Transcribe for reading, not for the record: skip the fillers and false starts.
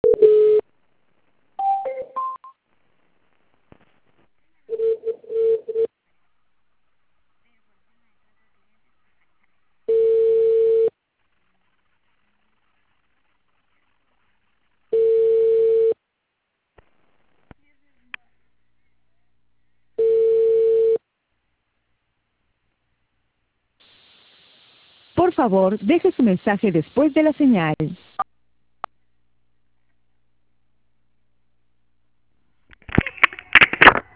Por favor, deje su mensaje después de la señal.